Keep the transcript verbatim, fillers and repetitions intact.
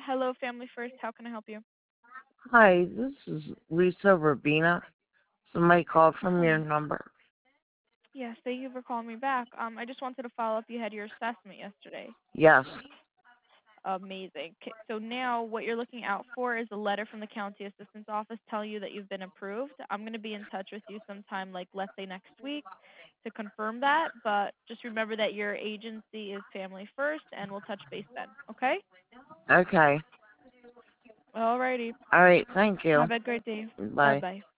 Hello, Family First. How can I help you? Hi, this is Lisa Rabina. Somebody called from your Hi. number. Yes, thank you for calling me back. Um, I just wanted to follow up. You had your assessment yesterday. Yes. Amazing. K- So now what you're looking out for is a letter from the county assistance office telling you that you've been approved. I'm going to be in touch with you sometime, like let's say next week, to confirm that. But just remember that your agency is Family First, and we'll touch base then. Okay? Okay. Alrighty. All right. Thank you. Have a great day. Bye Bye. bye.